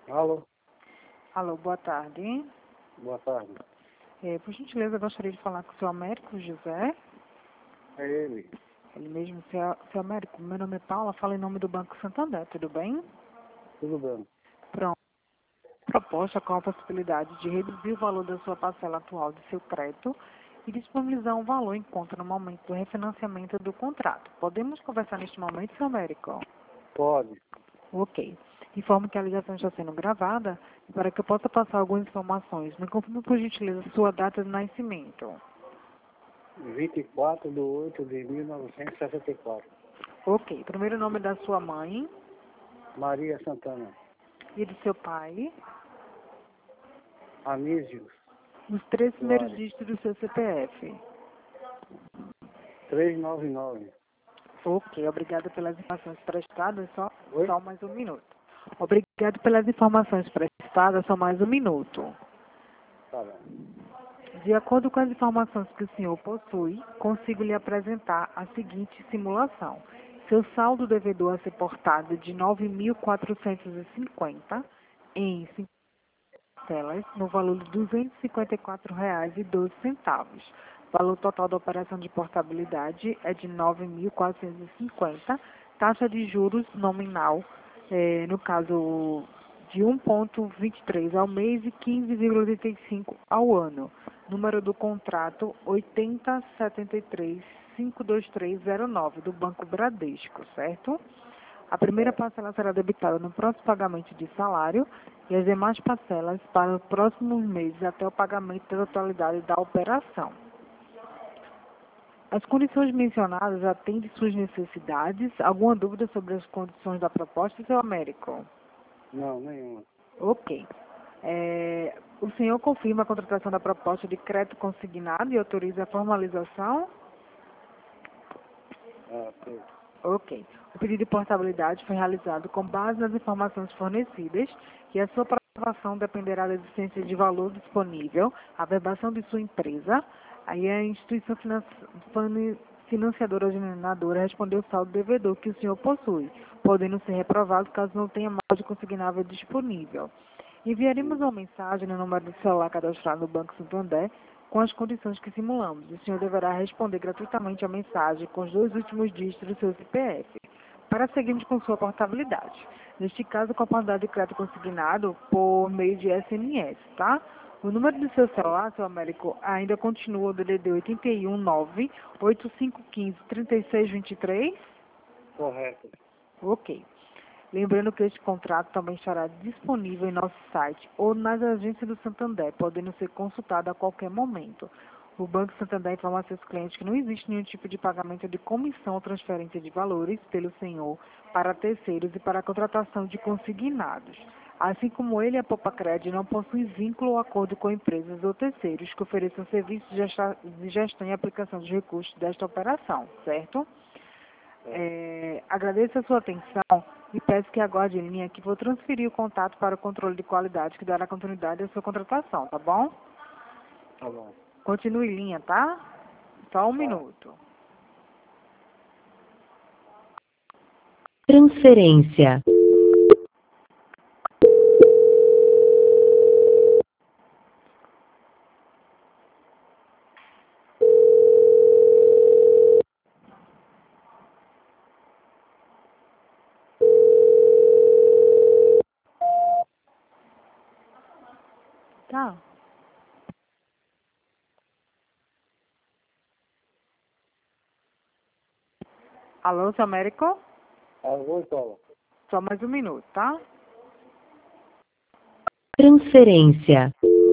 Alô, Alô, boa tarde. boa tarde. Por gentileza, eu gostaria de falar com o seu Américo José. É ele. Ele mesmo, seu Américo. Meu nome é Paula, falo em nome do Banco Santander, tudo bem? Tudo bem. Pronto. Proposta com a possibilidade de reduzir o valor da sua parcela atual de seu crédito e disponibilizar um valor em conta no momento do refinanciamento do contrato. Podemos conversar neste momento, seu Américo? Pode. Ok. Informo que a ligação está sendo gravada e para que eu possa passar algumas informações, me confirme por gentileza sua data de nascimento. 24/8/1964. Ok. Primeiro nome da sua mãe Maria Santana. e do seu pai. Anísio Os três primeiros Soares. dígitos do seu CPF. 399. Ok. Obrigada pelas informações prestadas. Oi? Só mais um minuto. Obrigado pelas informações prestadas. Só mais um minuto. Tá bem. De acordo com as informações que o senhor possui, consigo lhe apresentar a seguinte simulação. Seu saldo devedor a ser portado é de R$ 9.450 em 5 parcelas, no valor de R$ 254,12. Valor total da operação de portabilidade é de R$ 9.450. Taxa de juros nominal, no caso de 1,23 ao mês e 15,85 ao ano. Número do contrato 8073-52309, do Banco Bradesco, certo? A primeira parcela será debitada no próximo pagamento de salário e as demais parcelas para os próximos meses até o pagamento da totalidade da operação. As condições mencionadas atendem suas necessidades? Alguma dúvida sobre as condições da proposta, seu Américo? Não, nenhuma. Ok. O senhor confirma a contratação da proposta de crédito consignado e autoriza a formalização? Ah, sim. Ok. O pedido de portabilidade foi realizado com base nas informações fornecidas e a sua aprovação dependerá da existência de valor disponível, a verbação de sua empresa, aí a instituição financiadora generadora respondeu o saldo devedor que o senhor possui, podendo ser reprovado caso não tenha margem consignável disponível. Enviaremos uma mensagem no número do celular cadastrado no Banco Santander com as condições que simulamos. O senhor deverá responder gratuitamente a mensagem com os 2 últimos dígitos do seu CPF, para seguirmos com sua portabilidade. Neste caso, com a portabilidade de crédito consignado por meio de SMS, tá? O número do seu celular, seu Américo, ainda continua o DDD 819-8515-3623? Correto. Ok. Lembrando que este contrato também estará disponível em nosso site ou nas agências do Santander, podendo ser consultado a qualquer momento. O Banco Santander informa a seus clientes que não existe nenhum tipo de pagamento de comissão ou transferência de valores pelo senhor para terceiros e para a contratação de consignados. Assim como ele, a Popacred não possui vínculo ou acordo com empresas ou terceiros que ofereçam serviços de gestão e aplicação de recursos desta operação, certo? Agradeço a sua atenção e peço que aguarde em linha que vou transferir o contato para o controle de qualidade que dará continuidade à sua contratação, tá bom? Tá bom. Continue em linha, tá? Só um minuto. Transferência. Tá. Alô, seu Américo? Oi, Paula. Só mais um minuto, tá? Transferência.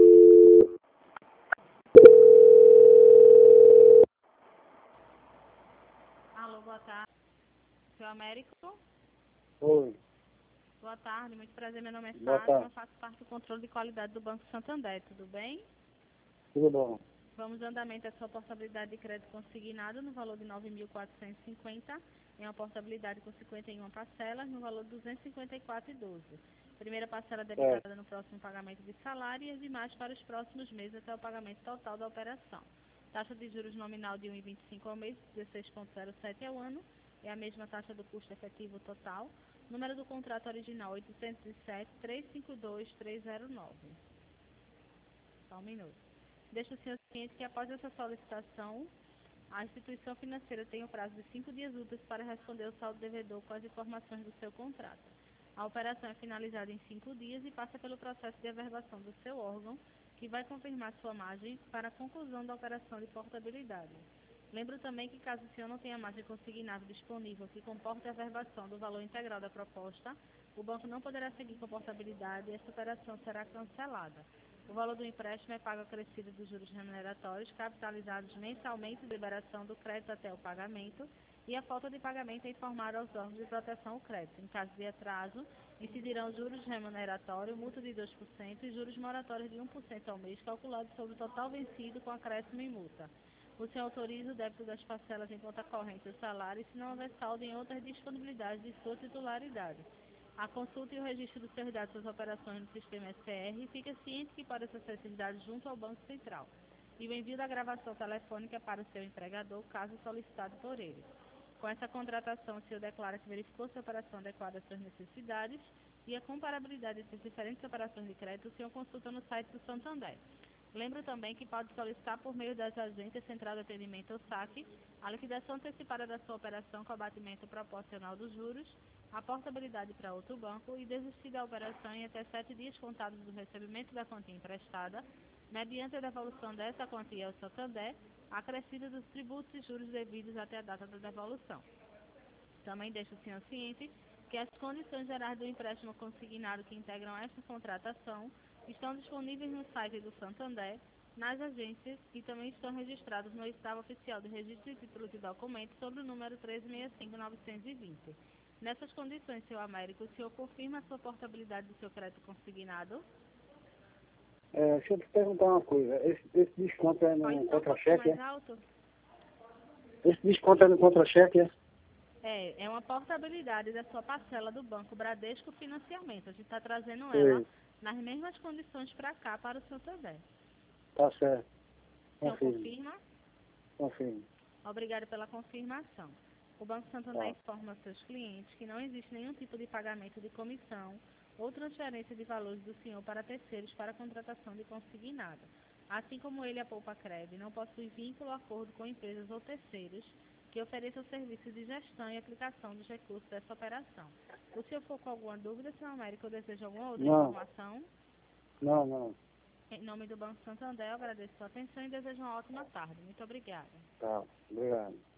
Alô, boa tarde. Seu Américo? Oi. Boa tarde, muito prazer. Meu nome é Boa Fátima, tarde. faço parte do controle de qualidade do Banco Santander, tudo bem? Tudo bom. Vamos em andamento a sua portabilidade de crédito consignado no valor de R$ 9.450, em uma portabilidade com 51 parcelas, no valor de R$ 254,12. Primeira parcela debitada no próximo pagamento de salário e as demais para os próximos meses até o pagamento total da operação. Taxa de juros nominal de 1,25 ao mês, 16,07 ao ano, é a mesma taxa do custo efetivo total. Número do contrato original 807-352-309. Só um minuto. Deixa o senhor ciente que após essa solicitação, a instituição financeira tem o prazo de 5 dias úteis para responder ao saldo devedor com as informações do seu contrato. A operação é finalizada em 5 dias e passa pelo processo de averbação do seu órgão, que vai confirmar sua margem para a conclusão da operação de portabilidade. Lembro também que caso o senhor não tenha margem consignada disponível que comporte a averbação do valor integral da proposta, o banco não poderá seguir com portabilidade e esta operação será cancelada. O valor do empréstimo é pago acrescido dos juros remuneratórios, capitalizados mensalmente de liberação do crédito até o pagamento, e a falta de pagamento é informada aos órgãos de proteção ao crédito. Em caso de atraso, incidirão juros remuneratórios, multa de 2% e juros moratórios de 1% ao mês, calculados sobre o total vencido com acréscimo e multa. O senhor autoriza o débito das parcelas em conta corrente do salário se não houver saldo em outras disponibilidades de sua titularidade. A consulta e o registro dos seus dados das operações no sistema SPR fica ciente que pode acessar esses dados junto ao Banco Central. E o envio da gravação telefônica para o seu empregador, caso solicitado por ele. Com essa contratação, o senhor declara que verificou se a operação adequada às suas necessidades e a comparabilidade entre as diferentes operações de crédito, o senhor consulta no site do Santander. Lembro também que pode solicitar por meio das agências Central de Atendimento ou SAC a liquidação antecipada da sua operação com abatimento proporcional dos juros, a portabilidade para outro banco e desistir da operação em até 7 dias contados do recebimento da quantia emprestada, mediante a devolução dessa quantia ao Santander, acrescida dos tributos e juros devidos até a data da devolução. Também deixo o senhor ciente que as condições gerais do empréstimo consignado que integram esta contratação estão disponíveis no site do Santander, nas agências e também estão registrados no edital oficial de registro de títulos e documentos sobre o número 1365-920. Nessas condições, senhor Américo, o senhor confirma a sua portabilidade do seu crédito consignado? Deixa eu te perguntar uma coisa. Esse desconto é no contra-cheque, mais alto? Esse desconto é no contra-cheque, É uma portabilidade da sua parcela do Banco Bradesco Financiamento. A gente está trazendo ela nas mesmas condições para cá, para o Santander. Tá certo. O senhor confirma? Confirmo. Obrigada pela confirmação. O Banco Santander informa aos seus clientes que não existe nenhum tipo de pagamento de comissão ou transferência de valores do senhor para terceiros para a contratação de consignado. Assim como ele, a Poupa Cred, não possui vínculo ou acordo com empresas ou terceiros que ofereçam serviços de gestão e aplicação dos recursos dessa operação. O senhor for com alguma dúvida, senhor Américo, ou deseja alguma outra informação? Não. Em nome do Banco Santander, eu agradeço a sua atenção e desejo uma ótima tarde. Muito obrigada. Tá, obrigado.